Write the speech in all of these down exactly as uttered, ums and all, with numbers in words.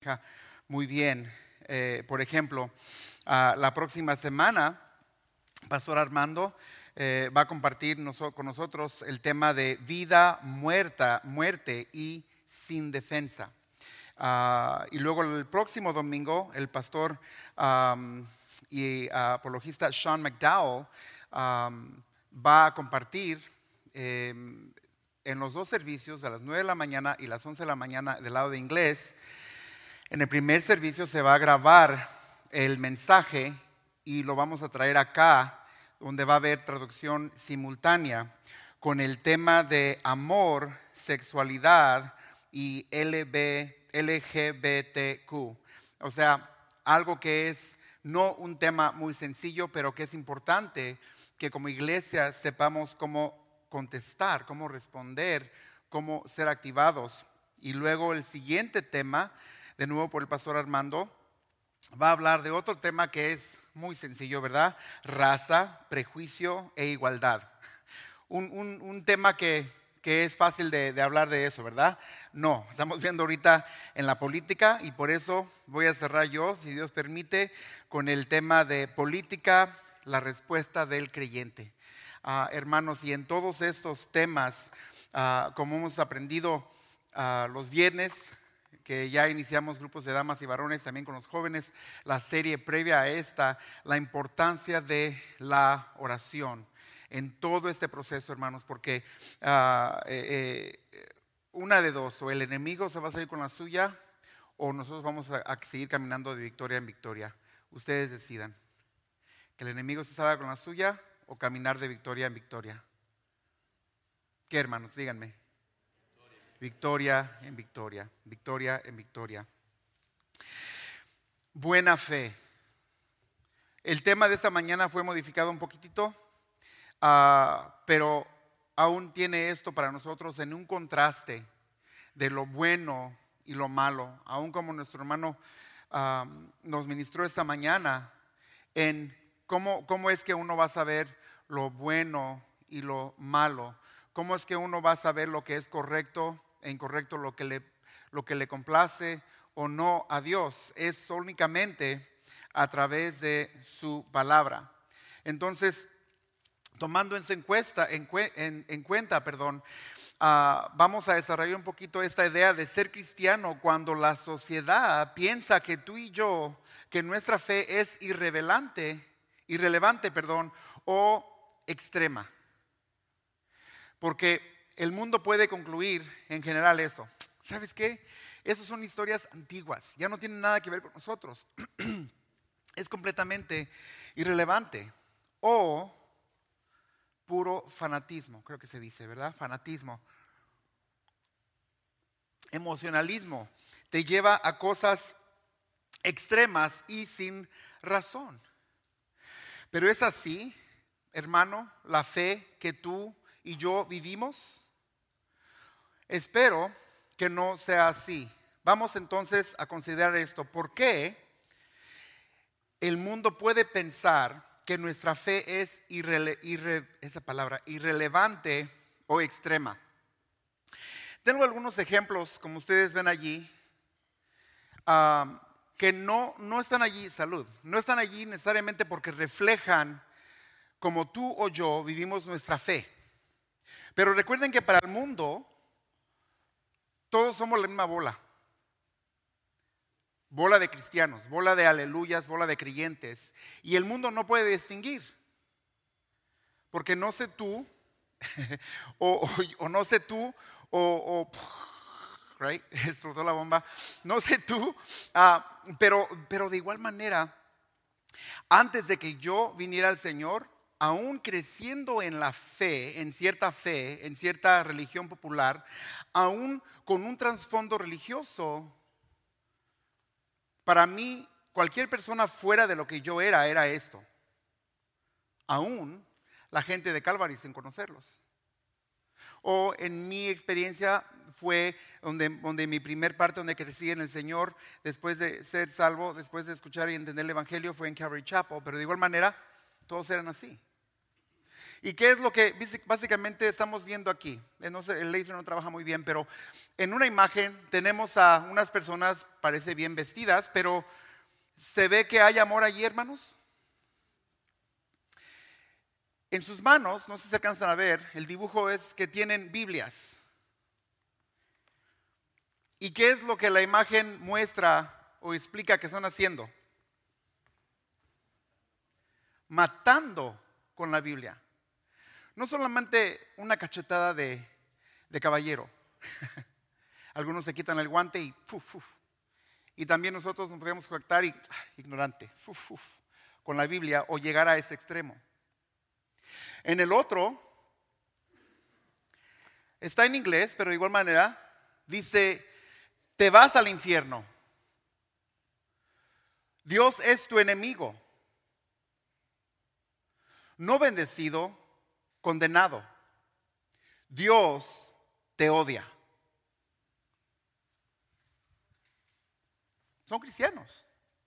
Muy bien. Eh, por ejemplo, uh, la próxima semana, Pastor Armando eh, va a compartir noso- con nosotros el tema de vida, muerta, muerte y sin defensa. Uh, y luego el próximo domingo, el pastor um, y uh, apologista Sean McDowell um, va a compartir eh, en los dos servicios, a las nueve de la mañana y las once de la mañana del lado de inglés. En el primer servicio se va a grabar el mensaje y lo vamos a traer acá, donde va a haber traducción simultánea con el tema de amor, sexualidad y L G B T Q. O sea, algo que es no un tema muy sencillo, pero que es importante que como iglesia sepamos cómo contestar, cómo responder, cómo ser activados. Y luego el siguiente tema, de nuevo por el pastor Armando, va a hablar de otro tema que es muy sencillo, ¿verdad? Raza, prejuicio e igualdad. Un, un, un tema que, que es fácil de, de hablar de eso, ¿verdad? No, estamos viendo ahorita en la política y por eso voy a cerrar yo, si Dios permite, con el tema de política, la respuesta del creyente. Uh, hermanos, y en todos estos temas, uh, como hemos aprendido uh, los viernes, que ya iniciamos grupos de damas y varones, también con los jóvenes, la serie previa a esta, la importancia de la oración en todo este proceso, hermanos, porque uh, eh, eh, una de dos, o el enemigo se va a salir con la suya, o nosotros vamos a, a seguir caminando de victoria en victoria. Ustedes decidan, que el enemigo se salga con la suya o caminar de victoria en victoria. ¿Qué, hermanos? Díganme. Victoria en victoria, victoria en victoria. Buena fe. El tema de esta mañana fue modificado un poquitito, uh, pero aún tiene esto para nosotros en un contraste de lo bueno y lo malo, aún como nuestro hermano uh, nos ministró esta mañana en cómo, cómo es que uno va a saber lo bueno y lo malo, cómo es que uno va a saber lo que es correcto e incorrecto, lo que le, lo que le complace o no a Dios. Es únicamente a través de su palabra. Entonces, tomando en, encuesta, en, en, en cuenta, perdón, uh, vamos a desarrollar un poquito esta idea de ser cristiano cuando la sociedad piensa que tú y yo, que nuestra fe es irrelevante, irrelevante, perdón, o extrema. Porque el mundo puede concluir en general eso. ¿Sabes qué? Esas son historias antiguas, ya no tienen nada que ver con nosotros. Es completamente irrelevante. O puro fanatismo, creo que se dice, ¿verdad? Fanatismo. Emocionalismo te lleva a cosas extremas y sin razón. Pero es así, hermano, la fe que tú y yo vivimos. Espero que no sea así. Vamos entonces a considerar esto. ¿Por qué el mundo puede pensar que nuestra fe es irrele- irre- esa palabra, irrelevante o extrema? Tengo algunos ejemplos, como ustedes ven allí, uh, que no, no están allí, salud, no están allí necesariamente porque reflejan como tú o yo vivimos nuestra fe. Pero recuerden que para el mundo todos somos la misma bola. Bola de cristianos, bola de aleluyas, bola de creyentes. Y el mundo no puede distinguir. Porque no sé tú, o, o, o no sé tú, o, o right, explotó la bomba. No sé tú, uh, pero, pero de igual manera, antes de que yo viniera al Señor, aún creciendo en la fe, en cierta fe, en cierta religión popular, aún con un trasfondo religioso, para mí, cualquier persona fuera de lo que yo era, era esto. Aún la gente de Calvary sin conocerlos. O en mi experiencia fue donde, donde mi primer parte, donde crecí en el Señor, después de ser salvo, después de escuchar y entender el Evangelio, fue en Calvary Chapel. Pero de igual manera, todos eran así. ¿Y qué es lo que básicamente estamos viendo aquí? Eh, No sé, el laser no trabaja muy bien, pero en una imagen tenemos a unas personas, parece bien vestidas, pero ¿se ve que hay amor allí, hermanos? En sus manos, no sé si se alcanzan a ver, el dibujo es que tienen Biblias. ¿Y qué es lo que la imagen muestra o explica que están haciendo? Matando con la Biblia. No solamente una cachetada de, de caballero. Algunos se quitan el guante y puf, puf. Y también nosotros nos podemos conectar y ah, ignorante, puf, puf, con la Biblia o llegar a ese extremo. En el otro, está en inglés, pero de igual manera, dice, te vas al infierno. Dios es tu enemigo. No bendecido, condenado. Dios te odia. Son cristianos.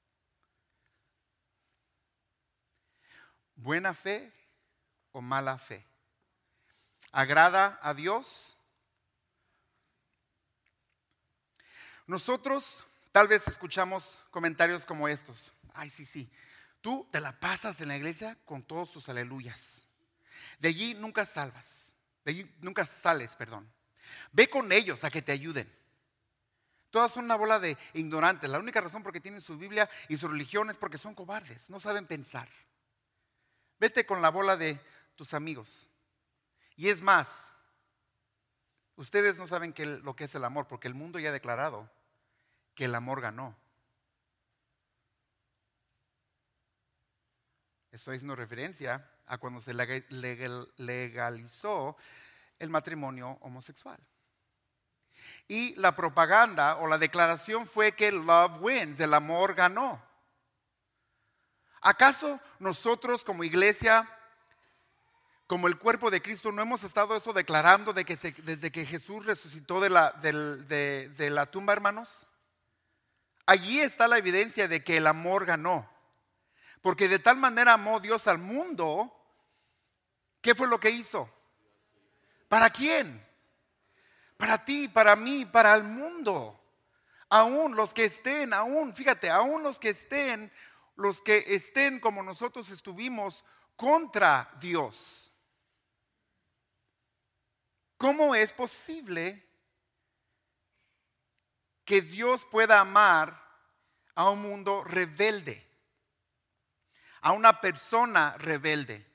Buena fe o mala fe. ¿Agrada a Dios? Nosotros tal vez escuchamos comentarios como estos. Ay, sí, sí. Tú te la pasas en la iglesia con todos sus aleluyas. De allí nunca salvas. De allí nunca sales, perdón. Ve con ellos a que te ayuden. Todas son una bola de ignorantes. La única razón por que tienen su Biblia y su religión es porque son cobardes. No saben pensar. Vete con la bola de tus amigos. Y es más, ustedes no saben qué, lo que es el amor, porque el mundo ya ha declarado que el amor ganó. Estoy haciendo referencia a cuando se legal, legalizó el matrimonio homosexual. Y la propaganda o la declaración fue que love wins, el amor ganó. ¿Acaso nosotros como iglesia, como el cuerpo de Cristo, no hemos estado eso declarando de que se, desde que Jesús resucitó de la, de, de, de la tumba, hermanos? Allí está la evidencia de que el amor ganó. Porque de tal manera amó Dios al mundo, ¿qué fue lo que hizo? ¿Para quién? Para ti, para mí, para el mundo. Aún los que estén, aún, fíjate, aún los que estén, los que estén como nosotros estuvimos contra Dios. ¿Cómo es posible que Dios pueda amar a un mundo rebelde? A una persona rebelde.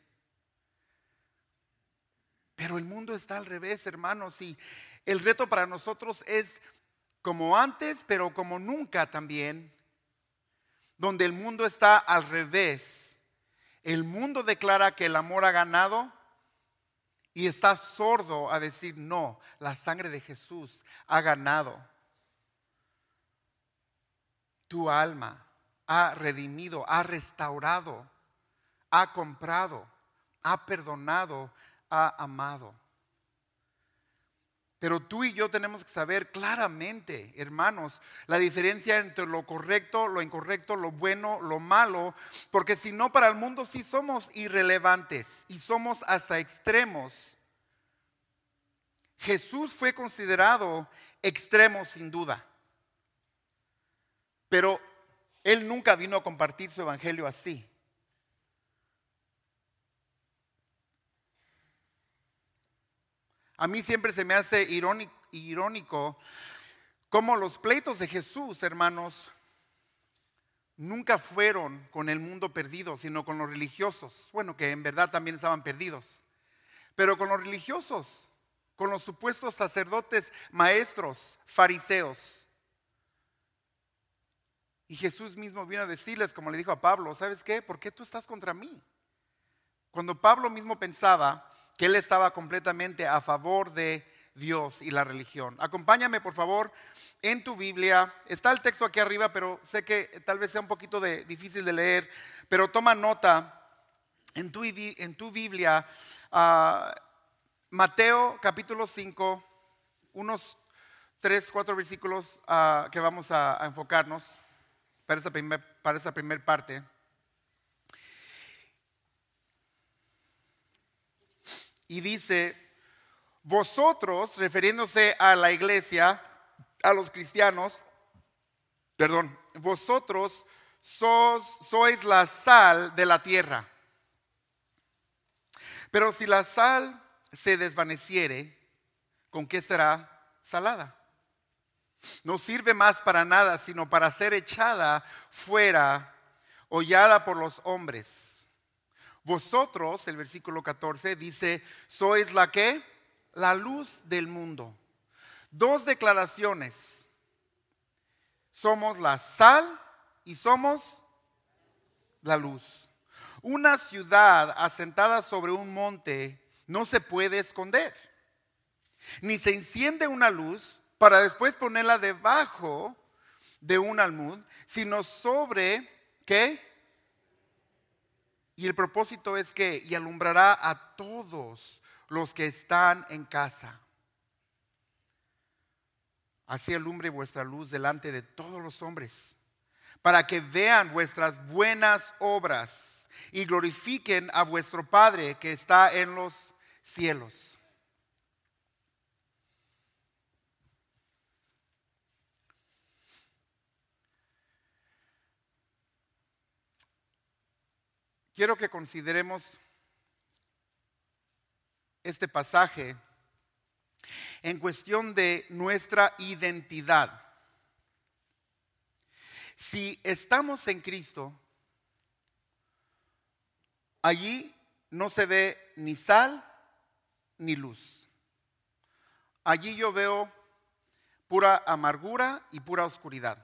Pero el mundo está al revés, hermanos, y el reto para nosotros es como antes, pero como nunca también, donde el mundo está al revés. El mundo declara que el amor ha ganado y está sordo a decir no, la sangre de Jesús ha ganado. Tu alma ha redimido, ha restaurado, ha comprado, ha perdonado, ha amado. Pero tú y yo tenemos que saber claramente, hermanos, la diferencia entre lo correcto, lo incorrecto, lo bueno, lo malo, porque si no, para el mundo sí somos irrelevantes y somos hasta extremos. Jesús fue considerado extremo sin duda, pero Él nunca vino a compartir su evangelio así. A mí siempre se me hace irónico, irónico cómo los pleitos de Jesús, hermanos, nunca fueron con el mundo perdido, sino con los religiosos. Bueno, que en verdad también estaban perdidos. Pero con los religiosos, con los supuestos sacerdotes, maestros, fariseos. Y Jesús mismo vino a decirles, como le dijo a Pablo, ¿sabes qué? ¿Por qué tú estás contra mí? Cuando Pablo mismo pensaba que él estaba completamente a favor de Dios y la religión. Acompáñame, por favor, en tu Biblia. Está el texto aquí arriba, pero sé que tal vez sea un poquito de, difícil de leer, pero toma nota en tu, en tu Biblia, uh, Mateo capítulo cinco, unos tres, cuatro versículos uh, que vamos a, a enfocarnos para esa primer, para esa primer parte. y dice, vosotros, refiriéndose a la iglesia, a los cristianos, perdón, vosotros sos, sois la sal de la tierra. Pero si la sal se desvaneciere, ¿con qué será salada? No sirve más para nada, sino para ser echada fuera, hollada por los hombres. Vosotros, el versículo catorce dice, sois la que, la luz del mundo. Dos declaraciones. Somos la sal y somos la luz. Una ciudad asentada sobre un monte no se puede esconder, ni se enciende una luz para después ponerla debajo de un almud, sino sobre, ¿qué? Y el propósito es que, y alumbrará a todos los que están en casa. Así alumbre vuestra luz delante de todos los hombres, para que vean vuestras buenas obras y glorifiquen a vuestro Padre que está en los cielos. Quiero que consideremos este pasaje en cuestión de nuestra identidad. Si estamos en Cristo, allí no se ve ni sal ni luz. Allí yo veo pura amargura y pura oscuridad.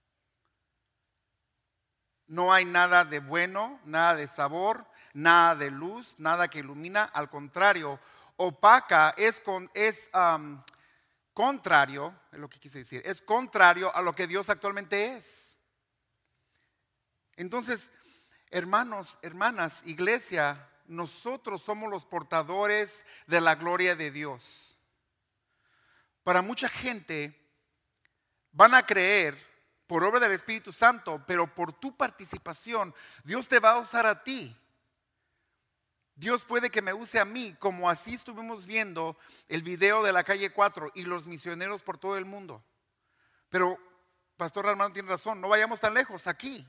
No hay nada de bueno, nada de sabor, nada de luz, nada que ilumina. Al contrario, opaca es, con, es um, contrario, es lo que quise decir, es contrario a lo que Dios actualmente es. Entonces, hermanos, hermanas, iglesia, nosotros somos los portadores de la gloria de Dios. Para mucha gente van a creer por obra del Espíritu Santo, pero por tu participación, Dios te va a usar a ti. Dios puede que me use a mí, como así estuvimos viendo el video de la calle cuatro y los misioneros por todo el mundo. Pero Pastor Armando tiene razón, no vayamos tan lejos, aquí.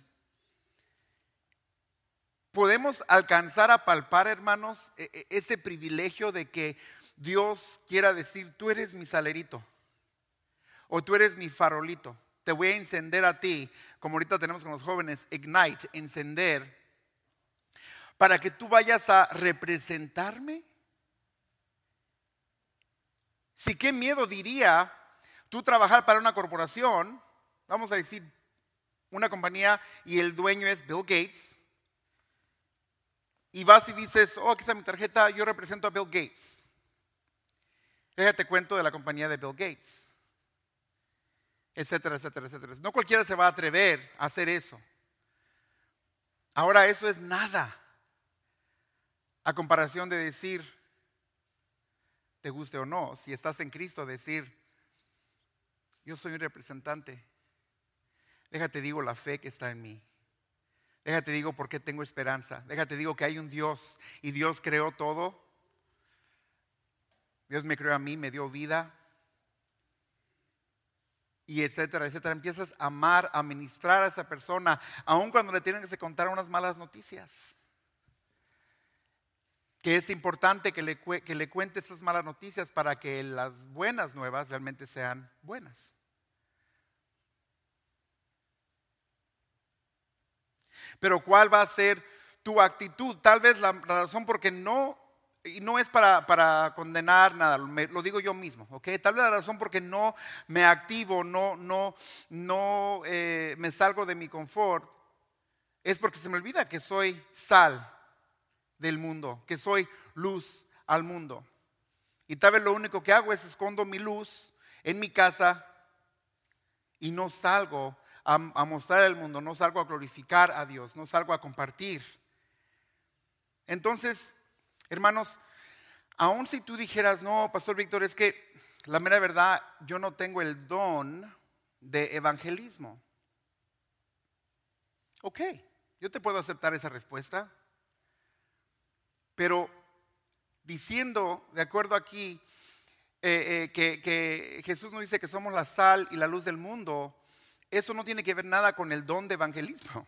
Podemos alcanzar a palpar, hermanos, ese privilegio de que Dios quiera decir, tú eres mi salerito, o tú eres mi farolito. Te voy a encender a ti, como ahorita tenemos con los jóvenes, ignite, encender, para que tú vayas a representarme. Si qué miedo diría tú trabajar para una corporación, vamos a decir una compañía y el dueño es Bill Gates, y vas y dices, oh, aquí está mi tarjeta, yo represento a Bill Gates. Déjate cuento de la compañía de Bill Gates. Etcétera, etcétera, etcétera. No cualquiera se va a atrever a hacer eso. Ahora eso es nada a comparación de decir, te guste o no, si estás en Cristo, decir, yo soy un representante. Déjate digo la fe que está en mí. Déjate digo por qué tengo esperanza. Déjate digo que hay un Dios y Dios creó todo. Dios me creó a mí, me dio vida. Y etcétera, etcétera. Empiezas a amar, a ministrar a esa persona, aun cuando le tienen que contar unas malas noticias. Que es importante que le, que le cuente esas malas noticias para que las buenas nuevas realmente sean buenas. Pero ¿cuál va a ser tu actitud? Tal vez la razón porque no, y no es para, para condenar nada, me, lo digo yo mismo, ¿ok? Tal vez la razón porque no me activo, no, no, no eh, me salgo de mi confort, es porque se me olvida que soy sal del mundo, que soy luz al mundo. Y tal vez lo único que hago es escondo mi luz en mi casa y no salgo a, a mostrar al mundo, no salgo a glorificar a Dios, no salgo a compartir. Entonces, hermanos, aun si tú dijeras, no, Pastor Víctor, es que la mera verdad, yo no tengo el don de evangelismo. Ok, yo te puedo aceptar esa respuesta, pero diciendo, de acuerdo aquí, eh, eh, que, que Jesús nos dice que somos la sal y la luz del mundo, eso no tiene que ver nada con el don de evangelismo.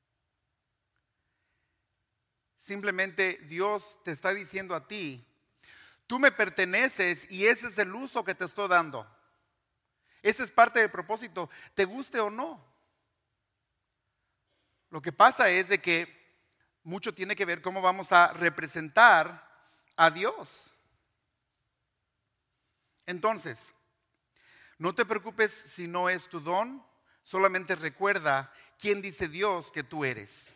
Simplemente Dios te está diciendo a ti, tú me perteneces y ese es el uso que te estoy dando. Ese es parte del propósito, te guste o no. Lo que pasa es de que mucho tiene que ver cómo vamos a representar a Dios. Entonces, no te preocupes si no es tu don, solamente recuerda quién dice Dios que tú eres.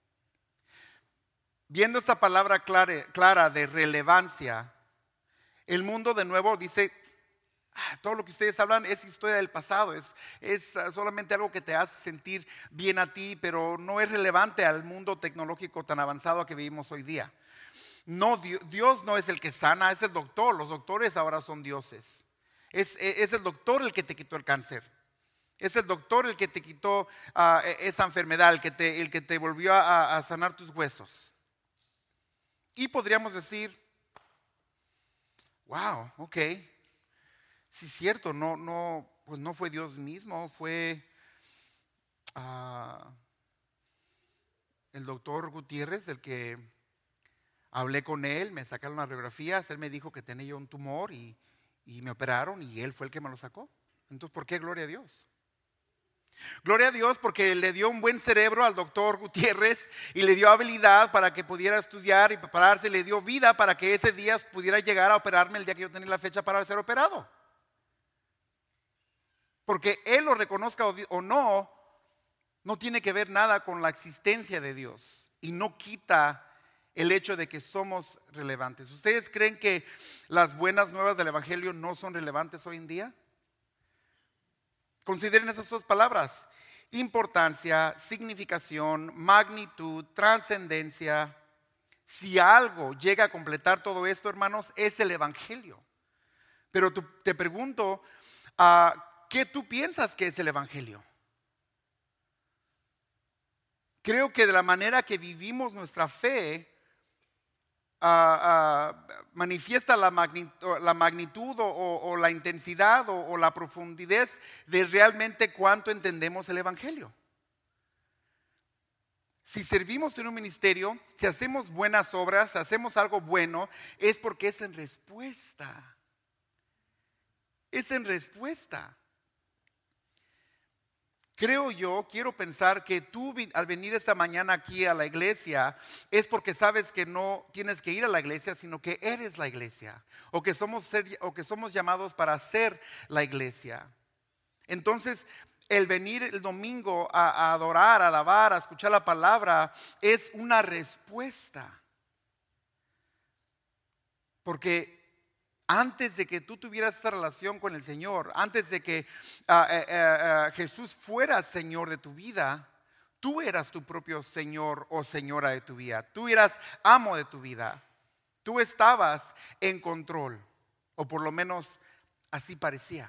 Viendo esta palabra clara, clara de relevancia, el mundo de nuevo dice, ah, todo lo que ustedes hablan es historia del pasado, es, es solamente algo que te hace sentir bien a ti, pero no es relevante al mundo tecnológico tan avanzado que vivimos hoy día. No, Dios no es el que sana, es el doctor. Los doctores ahora son dioses. Es, es el doctor el que te quitó el cáncer. Es el doctor el que te quitó uh, esa enfermedad, el que te, el que te volvió a, a sanar tus huesos. Y podríamos decir, wow, ok, sí es cierto, no, no, pues no fue Dios mismo, fue uh, el doctor Gutiérrez el que hablé con él, me sacaron las radiografías, él me dijo que tenía yo un tumor y, y me operaron y él fue el que me lo sacó. Entonces, ¿por qué gloria a Dios? Gloria a Dios porque le dio un buen cerebro al doctor Gutiérrez y le dio habilidad para que pudiera estudiar y prepararse, le dio vida para que ese día pudiera llegar a operarme el día que yo tenía la fecha para ser operado. Porque él lo reconozca o no, no tiene que ver nada con la existencia de Dios y no quita el hecho de que somos relevantes. ¿Ustedes creen que las buenas nuevas del evangelio no son relevantes hoy en día? Consideren esas dos palabras: importancia, significación, magnitud, trascendencia. Si algo llega a completar todo esto, hermanos, es el evangelio. Pero tú, te pregunto, uh, ¿qué tú piensas que es el evangelio? Creo que de la manera que vivimos nuestra fe Uh, uh, manifiesta la magnitud, la magnitud o, o, o la intensidad o, o la profundidad de realmente cuánto entendemos el evangelio. Si servimos en un ministerio, si hacemos buenas obras, si hacemos algo bueno, es porque es en respuesta. Es en respuesta. Creo yo, quiero pensar que tú al venir esta mañana aquí a la iglesia es porque sabes que no tienes que ir a la iglesia, sino que eres la iglesia, o que somos, ser, o que somos llamados para ser la iglesia. Entonces, el venir el domingo a, a adorar, a alabar, a escuchar la palabra es una respuesta. Porque antes de que tú tuvieras esa relación con el Señor, antes de que uh, uh, uh, Jesús fuera Señor de tu vida, tú eras tu propio Señor o Señora de tu vida. Tú eras amo de tu vida. Tú estabas en control, o por lo menos así parecía.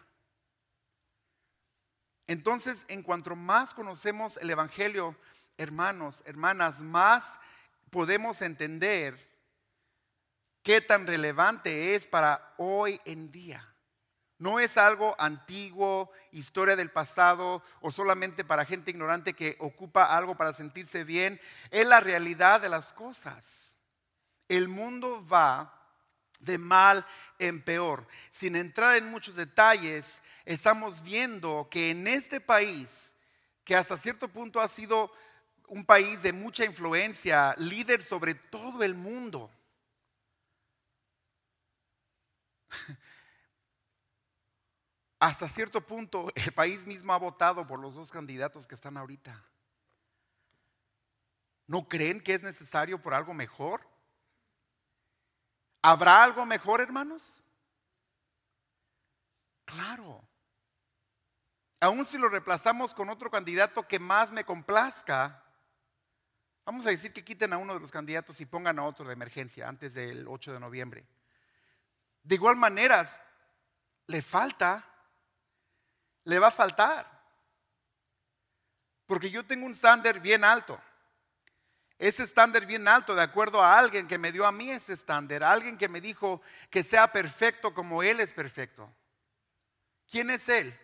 Entonces, en cuanto más conocemos el evangelio, hermanos, hermanas, más podemos entender qué tan relevante es para hoy en día. No es algo antiguo, historia del pasado o solamente para gente ignorante que ocupa algo para sentirse bien. Es la realidad de las cosas. El mundo va de mal en peor. Sin entrar en muchos detalles, estamos viendo que en este país, que hasta cierto punto ha sido un país de mucha influencia, líder sobre todo el mundo, hasta cierto punto el país mismo ha votado por los dos candidatos que están ahorita. ¿No creen que es necesario por algo mejor? ¿Habrá algo mejor, hermanos? Claro. Aún si lo reemplazamos con otro candidato que más me complazca, vamos a decir que quiten a uno de los candidatos y pongan a otro de emergencia antes del ocho de noviembre. De igual manera, le falta, le va a faltar. Porque yo tengo un estándar bien alto. ese estándar bien alto de acuerdo a alguien que me dio a mí ese estándar, alguien que me dijo que sea perfecto como Él es perfecto. ¿Quién es Él?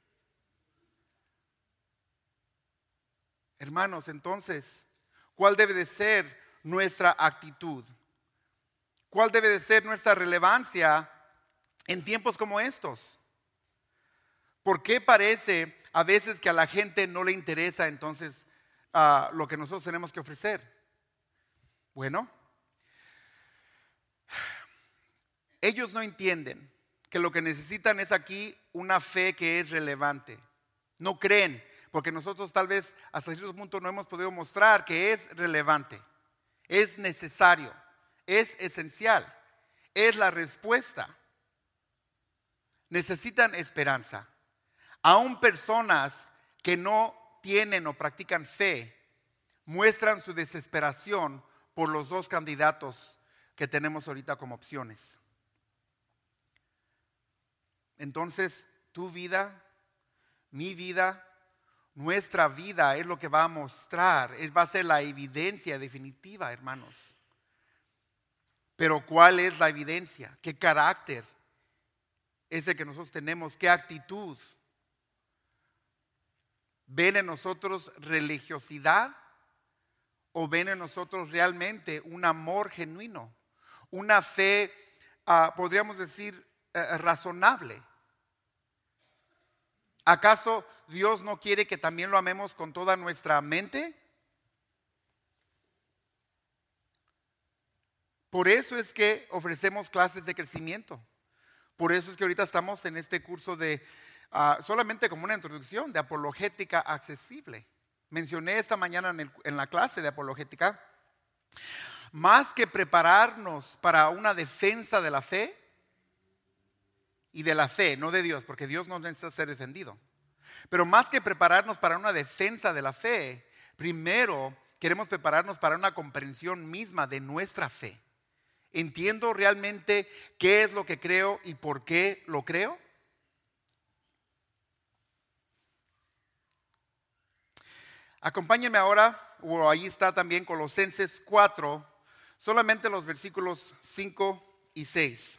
Hermanos, entonces, ¿cuál debe de ser nuestra actitud? ¿Cuál debe de ser nuestra relevancia en tiempos como estos? ¿Por qué parece a veces que a la gente no le interesa entonces uh, lo que nosotros tenemos que ofrecer? Bueno, ellos no entienden que lo que necesitan es aquí una fe que es relevante. No creen, porque nosotros tal vez hasta cierto punto no hemos podido mostrar que es relevante, es necesario, es esencial, es la respuesta. Necesitan esperanza. Aún personas que no tienen o practican fe muestran su desesperación por los dos candidatos que tenemos ahorita como opciones. Entonces, tu vida, mi vida, nuestra vida es lo que va a mostrar, va a ser la evidencia definitiva, hermanos. Pero ¿cuál es la evidencia? ¿Qué carácter es el que nosotros tenemos? ¿Qué actitud? ¿Ven en nosotros religiosidad o ven en nosotros realmente un amor genuino? Una fe, uh, podríamos decir, uh, razonable. ¿Acaso Dios no quiere que también lo amemos con toda nuestra mente? Por eso es que ofrecemos clases de crecimiento. Por eso es que ahorita estamos en este curso de, uh, solamente como una introducción, de apologética accesible. Mencioné esta mañana en, el, en la clase de apologética, más que prepararnos para una defensa de la fe, y de la fe, no de Dios, porque Dios no necesita ser defendido. Pero más que prepararnos para una defensa de la fe, primero queremos prepararnos para una comprensión misma de nuestra fe. ¿Entiendo realmente qué es lo que creo y por qué lo creo? Acompáñenme ahora, o ahí está también Colosenses cuatro, solamente los versículos cinco y seis.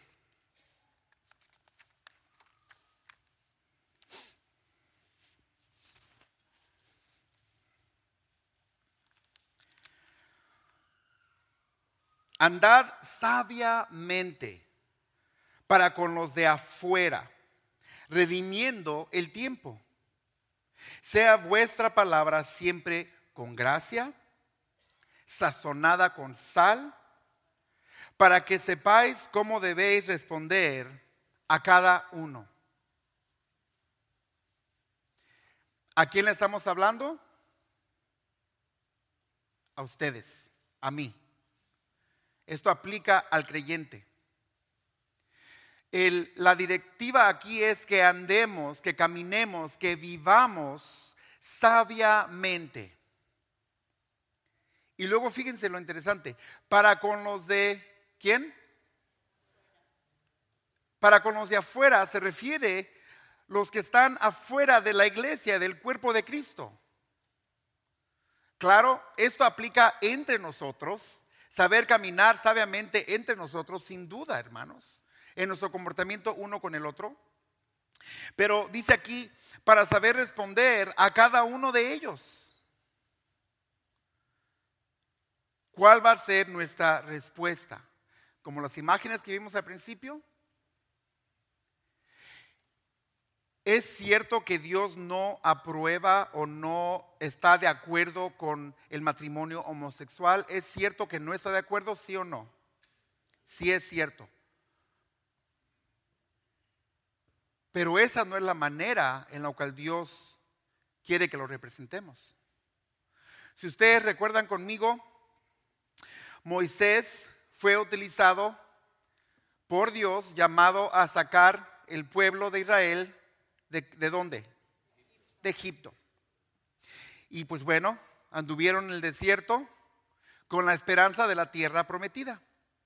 Andad sabiamente para con los de afuera, redimiendo el tiempo. Sea vuestra palabra siempre con gracia, sazonada con sal, para que sepáis cómo debéis responder a cada uno. ¿A quién le estamos hablando? A ustedes, a mí. Esto aplica al creyente. El, la directiva aquí es que andemos, que caminemos, que vivamos sabiamente. Y luego fíjense lo interesante, para con los de, ¿quién? Para con los de afuera se refiere los que están afuera de la iglesia, del cuerpo de Cristo. Claro, esto aplica entre nosotros. Saber caminar sabiamente entre nosotros, sin duda, hermanos, en nuestro comportamiento uno con el otro. Pero dice aquí, para saber responder a cada uno de ellos. ¿Cuál va a ser nuestra respuesta? Como las imágenes que vimos al principio. ¿Es cierto que Dios no aprueba o no está de acuerdo con el matrimonio homosexual? ¿Es cierto que no está de acuerdo, sí o no? Sí es cierto. Pero esa no es la manera en la cual Dios quiere que lo representemos. Si ustedes recuerdan conmigo, Moisés fue utilizado por Dios, llamado a sacar el pueblo de Israel. ¿De, de dónde? De Egipto. Y pues bueno, anduvieron en el desierto con la esperanza de la tierra prometida.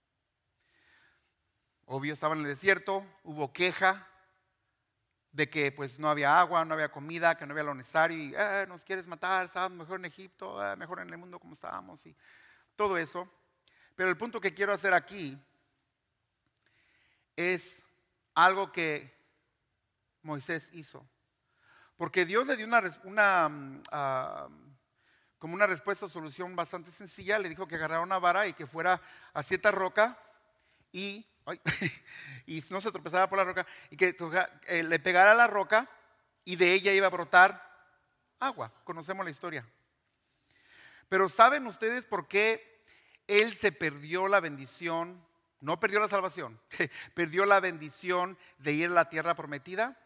Obvio, estaban en el desierto, hubo queja de que pues no había agua, no había comida, que no había lo necesario y eh, nos quieres matar, estábamos mejor en Egipto, eh, mejor en el mundo como estábamos. Y todo eso. Pero el punto que quiero hacer aquí es algo que Moisés hizo. Porque Dios le dio una, una uh, como una respuesta o solución bastante sencilla. Le dijo que agarrara una vara y que fuera a cierta roca y, ay, y no se tropezara por la roca y que eh, le pegara a la roca y de ella iba a brotar agua. Conocemos la historia. Pero ¿saben ustedes por qué él se perdió la bendición? No perdió la salvación, perdió la bendición de ir a la tierra prometida.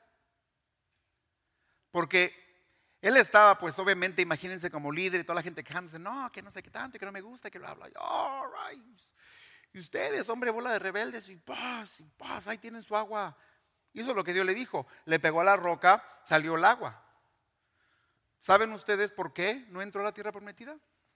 Porque él estaba, pues obviamente, imagínense como líder y toda la gente quejándose, no, que no sé qué tanto, que no me gusta, que lo habla. All right. Y ustedes, hombre, bola de rebeldes, y paz, y paz, ahí tienen su agua. Y eso es lo que Dios le dijo. Le pegó a la roca, salió el agua. ¿Saben ustedes por qué no entró a la tierra prometida?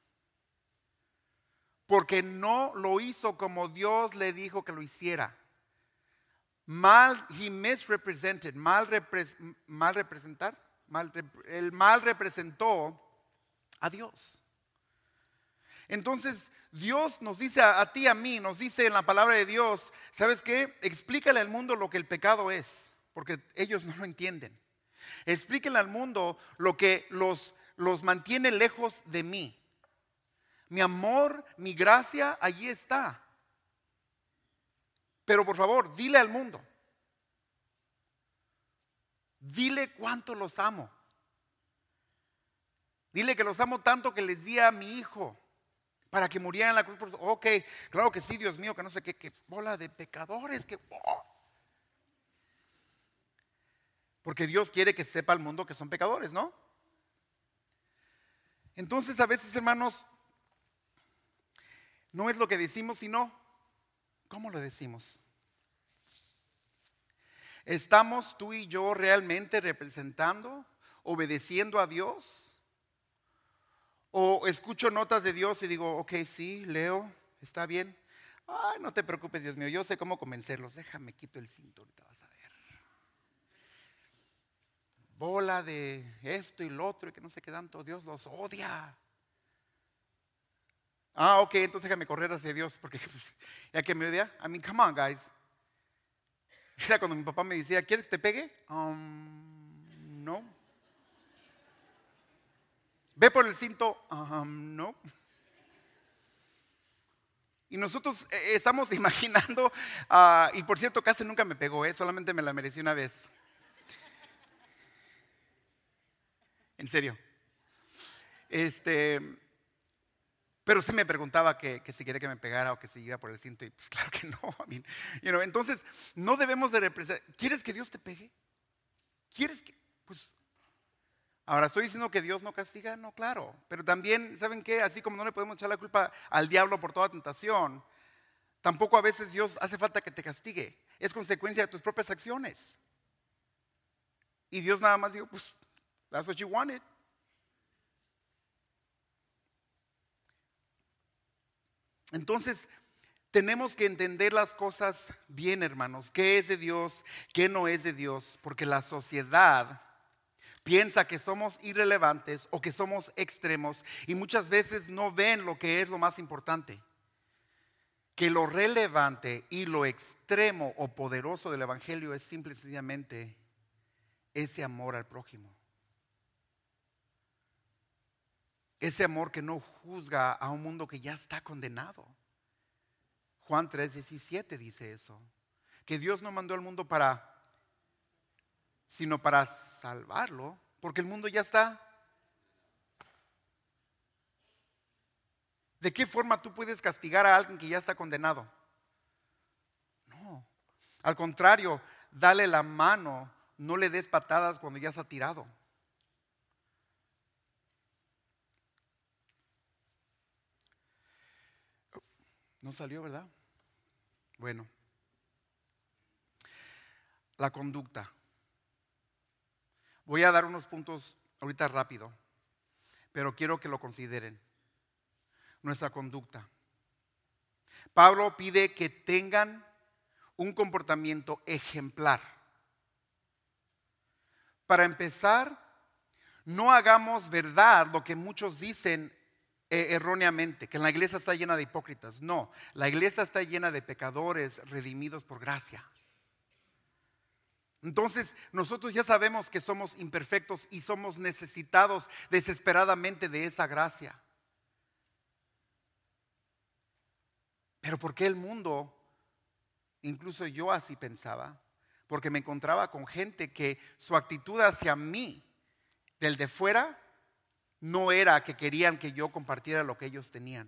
Porque no lo hizo como Dios le dijo que lo hiciera. Mal, he misrepresented, mal, repres, mal representar, mal, el mal representó a Dios. Entonces Dios nos dice a, a ti, a mí, nos dice en la palabra de Dios, ¿sabes qué? Explícale al mundo lo que el pecado es, porque ellos no lo entienden. Explíquenle al mundo lo que los, los mantiene lejos de mí. Mi amor, mi gracia, allí está. Pero por favor, dile al mundo. Dile cuánto los amo. Dile que los amo tanto que les di a mi hijo para que muriera en la cruz. Por eso. Ok, claro que sí, Dios mío, que no sé qué, qué bola de pecadores. Que, oh. Porque Dios quiere que sepa el mundo que son pecadores, ¿no? Entonces a veces, hermanos, no es lo que decimos, sino ¿cómo lo decimos? ¿Estamos tú y yo realmente representando, obedeciendo a Dios? ¿O escucho notas de Dios y digo, ok, sí, leo, está bien? Ay, no te preocupes, Dios mío, yo sé cómo convencerlos. Déjame, quito el cinto, ahorita vas a ver. Bola de esto y lo otro y que no sé qué tanto, Dios los odia. Ah, ok, entonces déjame correr hacia Dios, porque pues, ya que me odia. I mean, come on, guys. Era cuando mi papá me decía, ¿quieres que te pegue? Um, no. Ve por el cinto. Um, no. Y nosotros eh, estamos imaginando, uh, y por cierto, casi nunca me pegó, eh, solamente me la merecí una vez. En serio. Este, pero sí me preguntaba que, que si quería que me pegara o que si iba por el cinto, y pues claro que no. I mean, you know, entonces, no debemos de representar. ¿Quieres que Dios te pegue? ¿Quieres que? Pues, ahora estoy diciendo que Dios no castiga, no, claro. Pero también, ¿saben qué? Así como no le podemos echar la culpa al diablo por toda tentación, tampoco a veces Dios hace falta que te castigue. Es consecuencia de tus propias acciones. Y Dios nada más dijo, pues, that's what you wanted. Entonces, tenemos que entender las cosas bien, hermanos. ¿Qué es de Dios? ¿Qué no es de Dios? Porque la sociedad piensa que somos irrelevantes o que somos extremos y muchas veces no ven lo que es lo más importante. Que lo relevante y lo extremo o poderoso del evangelio es simple y sencillamente ese amor al prójimo. Ese amor que no juzga a un mundo que ya está condenado. Juan tres diecisiete dice eso. Que Dios no mandó al mundo para, sino para salvarlo, porque el mundo ya está. ¿De qué forma tú puedes castigar a alguien que ya está condenado? No. Al contrario, dale la mano, no le des patadas cuando ya está tirado. No salió, ¿verdad? Bueno, la conducta. Voy a dar unos puntos ahorita rápido, pero quiero que lo consideren. Nuestra conducta. Pablo pide que tengan un comportamiento ejemplar. Para empezar, no hagamos verdad lo que muchos dicen eh, erróneamente que la iglesia está llena de hipócritas. No, la iglesia está llena de pecadores redimidos por gracia. Entonces nosotros ya sabemos que somos imperfectos y somos necesitados desesperadamente de esa gracia. Pero ¿por qué el mundo, incluso yo así pensaba? Porque me encontraba con gente que su actitud hacia mí, del de fuera, no era que querían que yo compartiera lo que ellos tenían.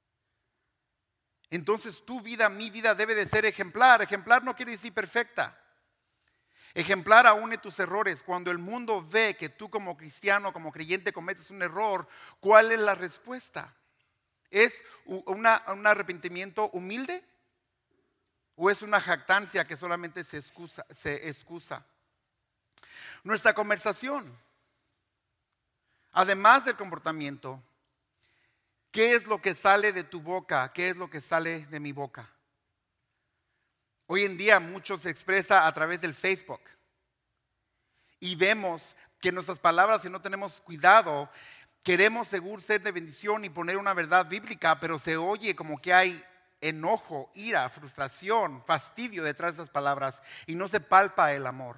Entonces tu vida, mi vida debe de ser ejemplar. Ejemplar no quiere decir perfecta. Ejemplar aún en tus errores. Cuando el mundo ve que tú como cristiano, como creyente cometes un error, ¿cuál es la respuesta? ¿Es una, un arrepentimiento humilde? ¿O es una jactancia que solamente se excusa, se excusa? Nuestra conversación, además del comportamiento, ¿qué es lo que sale de tu boca? ¿Qué es lo que sale de mi boca? Hoy en día mucho se expresa a través del Facebook. Y vemos que nuestras palabras, si no tenemos cuidado, queremos seguro ser de bendición y poner una verdad bíblica, pero se oye como que hay enojo, ira, frustración, fastidio detrás de esas palabras y no se palpa el amor.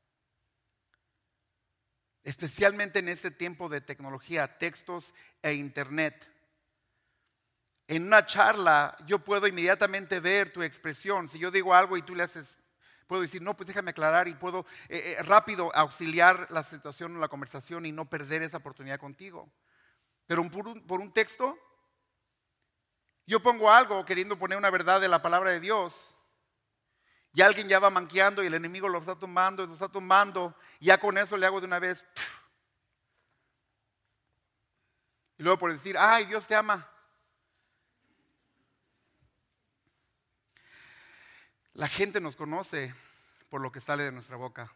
Especialmente en este tiempo de tecnología, textos e internet. En una charla yo puedo inmediatamente ver tu expresión. Si yo digo algo y tú le haces, puedo decir, no, pues déjame aclarar y puedo eh, eh, rápido auxiliar la situación o la conversación y no perder esa oportunidad contigo. Pero por un, por un texto, yo pongo algo queriendo poner una verdad de la palabra de Dios y alguien ya va manqueando y el enemigo lo está tomando, lo está tomando y ya con eso le hago de una vez. Pff. Y luego por decir, ay, Dios te ama. La gente nos conoce por lo que sale de nuestra boca.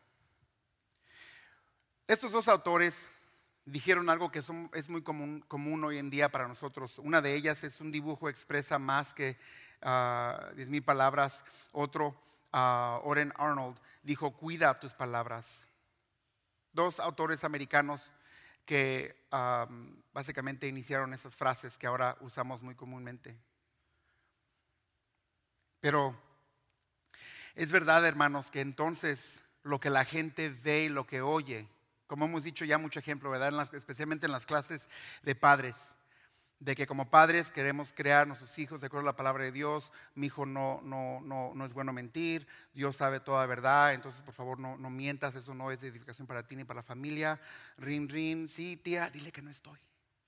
Estos dos autores dijeron algo que son, es muy común, común hoy en día para nosotros. Una de ellas es un dibujo expresa más que uh, diez mil palabras. Otro, uh, Oren Arnold, dijo, cuida tus palabras. Dos autores americanos que um, básicamente iniciaron esas frases que ahora usamos muy comúnmente. Pero es verdad, hermanos, que entonces lo que la gente ve y lo que oye, como hemos dicho ya mucho ejemplo, ¿verdad? En las, especialmente en las clases de padres, de que como padres queremos crear a nuestros hijos de acuerdo a la palabra de Dios. Mi hijo no, no, no, no es bueno mentir, Dios sabe toda verdad, entonces por favor no, no mientas, eso no es de edificación para ti ni para la familia. Rin, rin, sí, tía, dile que no estoy.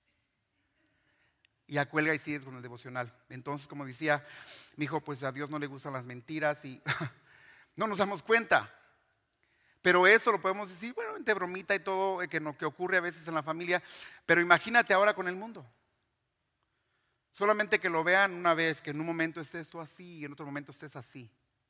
Y ya cuelga y sigues con el devocional. Entonces, como decía, mi hijo, pues a Dios no le gustan las mentiras y no nos damos cuenta. Pero eso lo podemos decir, bueno, entre bromita y todo que, no, que ocurre a veces en la familia. Pero imagínate ahora con el mundo. Solamente que lo vean una vez, que en un momento estés tú así y en otro momento estés así.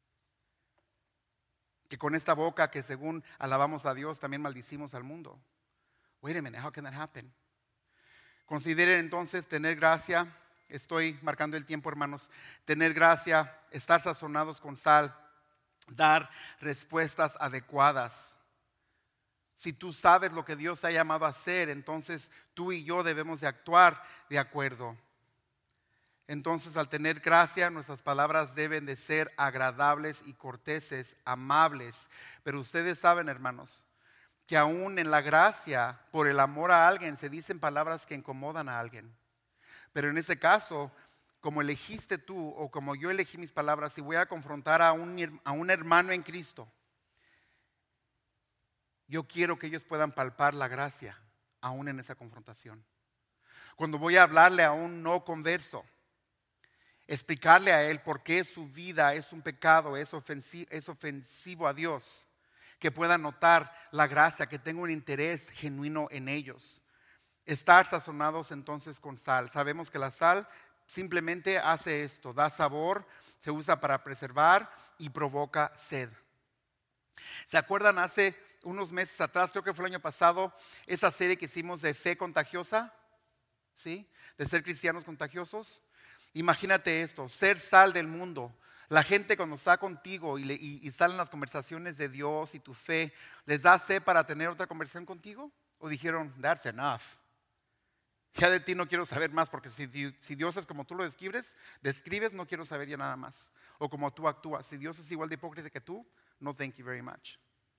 Que con esta boca que según alabamos a Dios también maldicimos al mundo. Wait a minute, how can that happen? Consideren entonces tener gracia. Estoy marcando el tiempo, hermanos. Tener gracia, estar sazonados con sal, dar respuestas adecuadas. Si tú sabes lo que Dios te ha llamado a hacer, entonces tú y yo debemos de actuar de acuerdo. Entonces, al tener gracia, nuestras palabras deben de ser agradables y corteses, amables. Pero ustedes saben, hermanos, que aún en la gracia, por el amor a alguien, se dicen palabras que incomodan a alguien. Pero en ese caso, como elegiste tú o como yo elegí mis palabras, si voy a confrontar a un, a un hermano en Cristo, yo quiero que ellos puedan palpar la gracia aún en esa confrontación. Cuando voy a hablarle a un no converso, explicarle a él por qué su vida es un pecado, es ofensivo, es ofensivo a Dios, que puedan notar la gracia, que tenga un interés genuino en ellos. Estar sazonados entonces con sal. Sabemos que la sal simplemente hace esto, da sabor, se usa para preservar y provoca sed. ¿Se acuerdan hace unos meses atrás, creo que fue el año pasado, esa serie que hicimos de fe contagiosa? ¿Sí? De ser cristianos contagiosos. Imagínate esto, ser sal del mundo. La gente cuando está contigo y, le, y, y salen las conversaciones de Dios y tu fe, ¿les da sed para tener otra conversación contigo? ¿O dijeron, that's enough? Ya de ti no quiero saber más, porque si, si Dios es como tú lo describes, describes, no quiero saber ya nada más. O como tú actúas. Si Dios es igual de hipócrita que tú, no thank you very much.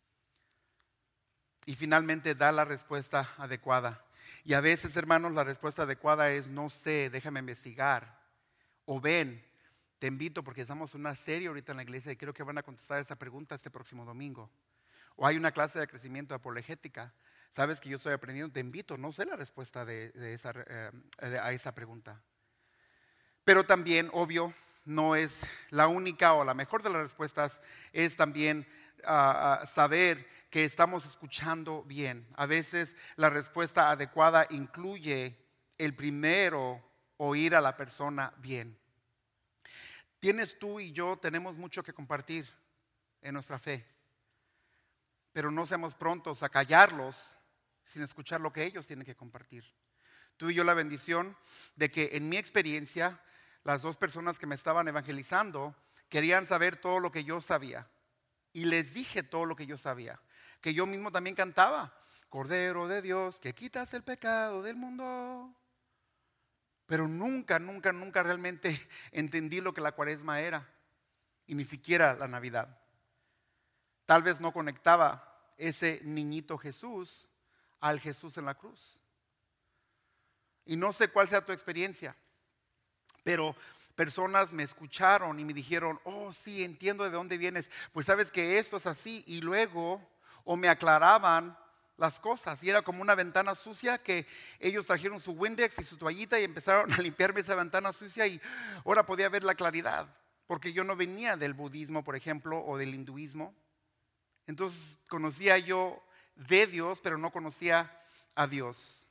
Y finalmente da la respuesta adecuada. Y a veces, hermanos, la respuesta adecuada es no sé, déjame investigar. O ven, te invito porque estamos en una serie ahorita en la iglesia y creo que van a contestar esa pregunta este próximo domingo. O hay una clase de crecimiento apologética. Sabes que yo estoy aprendiendo, te invito, no sé la respuesta de, de esa, eh, de, a esa pregunta. Pero también, obvio, no es la única o la mejor de las respuestas, es también uh, uh, saber que estamos escuchando bien. A veces la respuesta adecuada incluye el primero oír a la persona bien. Tienes tú y yo, tenemos mucho que compartir en nuestra fe, pero no seamos prontos a callarlos sin escuchar lo que ellos tienen que compartir. Tuve yo la bendición de que en mi experiencia, las dos personas que me estaban evangelizando querían saber todo lo que yo sabía. Y les dije todo lo que yo sabía. Que yo mismo también cantaba, Cordero de Dios, que quitas el pecado del mundo. Pero nunca, nunca, nunca realmente entendí lo que la cuaresma era. Y ni siquiera la Navidad. Tal vez no conectaba ese niñito Jesús al Jesús en la cruz. Y no sé cuál sea tu experiencia, pero personas me escucharon y me dijeron, oh sí, entiendo de dónde vienes, pues sabes que esto es así, y luego o me aclaraban las cosas y era como una ventana sucia que ellos trajeron su Windex y su toallita y empezaron a limpiarme esa ventana sucia y ahora podía ver la claridad, porque yo no venía del budismo, por ejemplo, o del hinduismo. Entonces conocía yo de Dios, pero no conocía a Dios.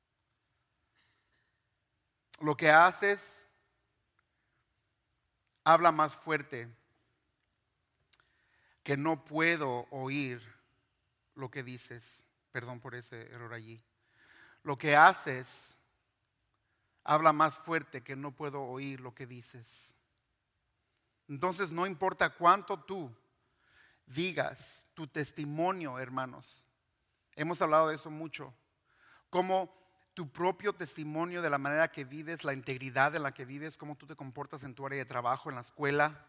Lo que haces habla más fuerte que no puedo oír lo que dices. Perdón por ese error allí. Lo que haces habla más fuerte que no puedo oír lo que dices. Entonces no importa cuánto tú digas tu testimonio, hermanos. Hemos hablado de eso mucho. Como tu propio testimonio de la manera que vives, la integridad en la que vives, cómo tú te comportas en tu área de trabajo, en la escuela.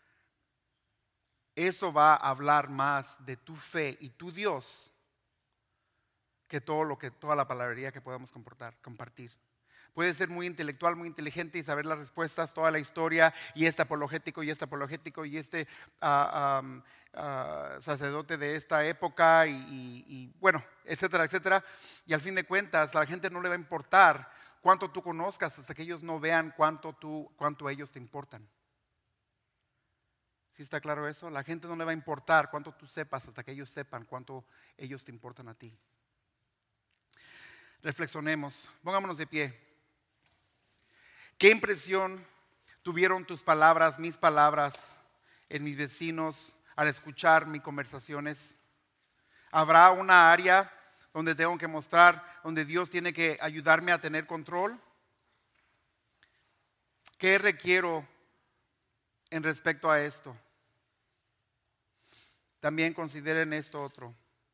Eso va a hablar más de tu fe y tu Dios que todo lo que toda la palabrería que podamos comportar, compartir. Puede ser muy intelectual, muy inteligente y saber las respuestas, toda la historia, y este apologético, y este apologético, y este uh, um, uh, sacerdote de esta época, y, y, y bueno, etcétera, etcétera. Y al fin de cuentas, a la gente no le va a importar cuánto tú conozcas hasta que ellos no vean cuánto, tú, cuánto ellos te importan. ¿Sí está claro eso? La gente no le va a importar cuánto tú sepas hasta que ellos sepan cuánto ellos te importan a ti. Reflexionemos, pongámonos de pie. ¿Qué impresión tuvieron tus palabras, mis palabras, en mis vecinos al escuchar mis conversaciones? ¿Habrá una área donde tengo que mostrar, donde Dios tiene que ayudarme a tener control? ¿Qué requiero en respecto a esto? También consideren esto otro.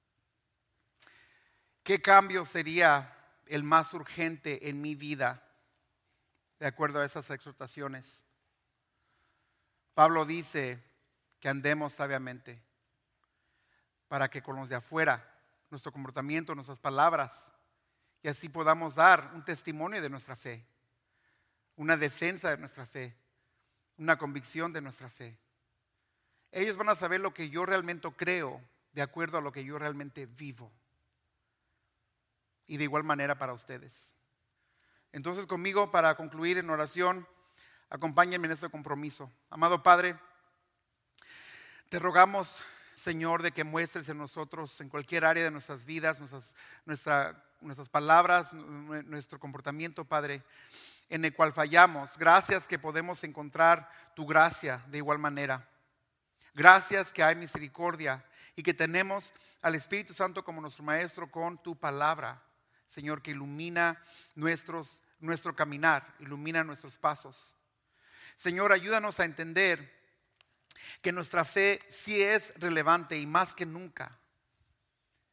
¿Qué cambio sería el más urgente en mi vida? De acuerdo a esas exhortaciones, Pablo dice que andemos sabiamente para que con los de afuera, nuestro comportamiento, nuestras palabras, y así podamos dar un testimonio de nuestra fe, una defensa de nuestra fe, una convicción de nuestra fe. Ellos van a saber lo que yo realmente creo de acuerdo a lo que yo realmente vivo. Y de igual manera para ustedes. Entonces conmigo, para concluir en oración, acompáñenme en este compromiso. Amado Padre, te rogamos, Señor, de que muestres en nosotros, en cualquier área de nuestras vidas, nuestras, nuestra, nuestras palabras, nuestro comportamiento, Padre, en el cual fallamos. Gracias que podemos encontrar tu gracia de igual manera. Gracias que hay misericordia y que tenemos al Espíritu Santo como nuestro Maestro con tu palabra. Señor, que ilumina nuestros, nuestro caminar, ilumina nuestros pasos. Señor, ayúdanos a entender que nuestra fe sí es relevante y más que nunca.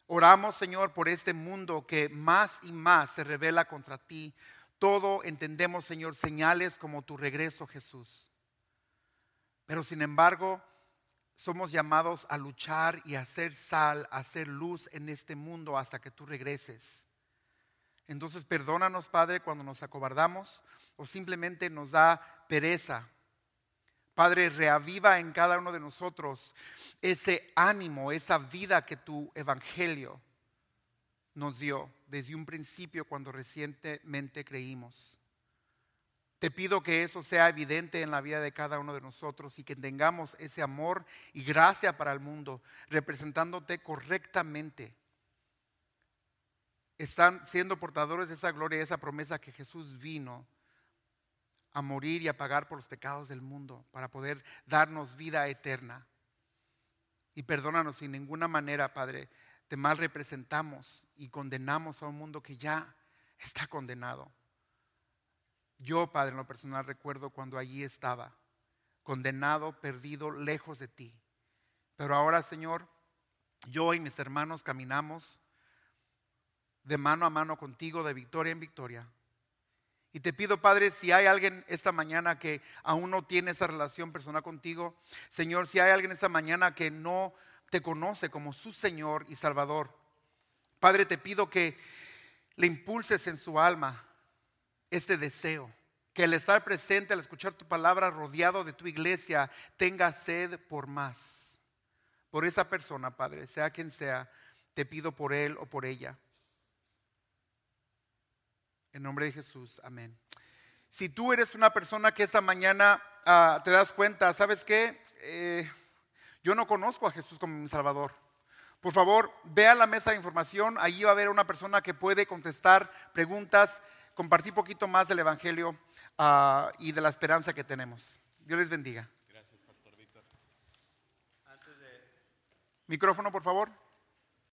Oramos, Señor, por este mundo que más y más se revela contra ti. Todo entendemos, Señor, señales como tu regreso, Jesús. Pero sin embargo, somos llamados a luchar y a hacer sal, a hacer luz en este mundo hasta que tú regreses. Entonces perdónanos, Padre, cuando nos acobardamos o simplemente nos da pereza. Padre, reaviva en cada uno de nosotros ese ánimo, esa vida que tu evangelio nos dio desde un principio cuando recientemente creímos. Te pido que eso sea evidente en la vida de cada uno de nosotros y que tengamos ese amor y gracia para el mundo, representándote correctamente. Están siendo portadores de esa gloria y esa promesa que Jesús vino a morir y a pagar por los pecados del mundo para poder darnos vida eterna. Y perdónanos si en ninguna manera, Padre, te mal representamos y condenamos a un mundo que ya está condenado. Yo, Padre, en lo personal recuerdo cuando allí estaba, condenado, perdido, lejos de ti. Pero ahora, Señor, yo y mis hermanos caminamos de mano a mano contigo, de victoria en victoria. Y te pido, Padre, si hay alguien esta mañana que aún no tiene esa relación personal contigo, Señor, si hay alguien esta mañana que no te conoce como su Señor y Salvador, Padre, te pido que le impulses en su alma este deseo, que al estar presente, al escuchar tu palabra, rodeado de tu iglesia, tenga sed por más. Por esa persona, Padre, sea quien sea, te pido por él o por ella. En nombre de Jesús, amén. Si tú eres una persona que esta mañana uh, te das cuenta, ¿sabes qué? Eh, yo no conozco a Jesús como mi Salvador. Por favor, ve a la mesa de información, allí va a haber una persona que puede contestar preguntas, compartir un poquito más del Evangelio uh, y de la esperanza que tenemos. Dios les bendiga. Gracias, Pastor Víctor. Antes de... Micrófono, por favor.